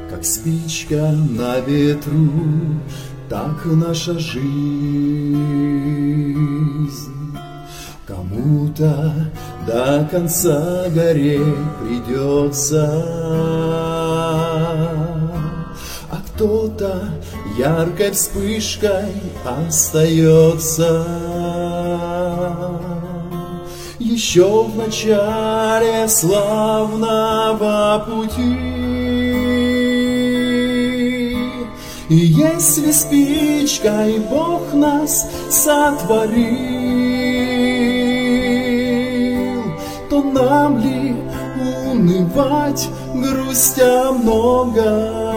Как спичка на ветру, так наша жизнь. Кому-то до конца гореть придется, а кто-то яркой вспышкой остается. Еще в начале славного пути. И если спичкой Бог нас сотворил, то нам ли унывать, грустя много?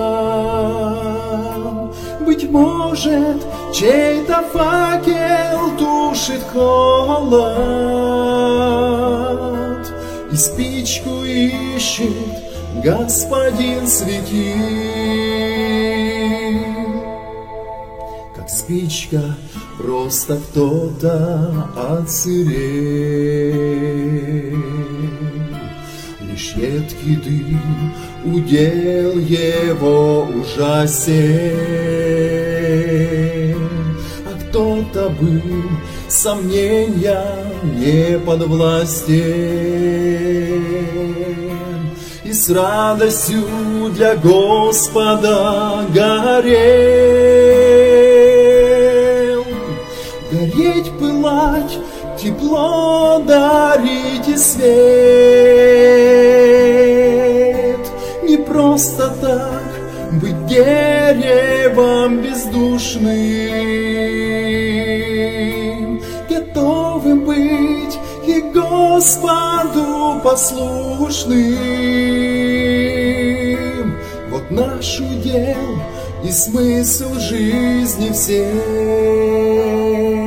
Быть может, чей-то факел тушит холод, и спичку ищет Господин светил. Как спичка просто кто-то отсырел, лишь едкий дым удел его ужасен. А кто-то был сомнения не подвластен и с радостью для Господа горел. Гореть, пылать, тепло дарить и свет. Не просто так быть деревом бездушным, готовым быть и Господу послушным. Вот наш удел и смысл жизни всей.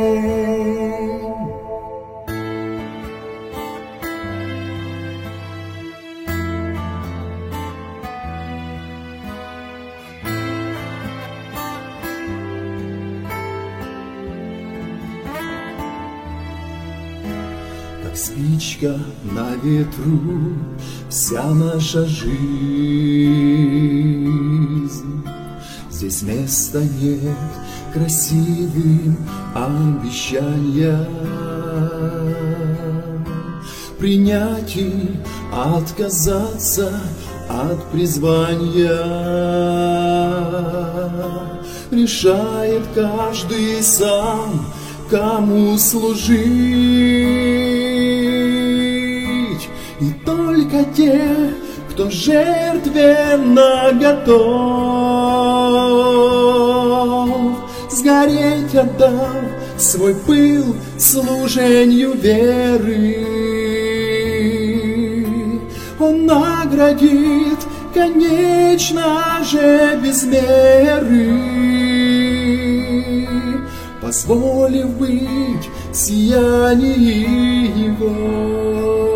Как спичка на ветру, вся наша жизнь. Здесь места нет красивым обещаниям, принять и отказаться от призвания. Решает каждый сам, кому служить, и только те, кто жертвенно готов, сгореть отдав свой пыл служению веры, Он наградит, конечно же, без меры, позволив быть в сиянии Его.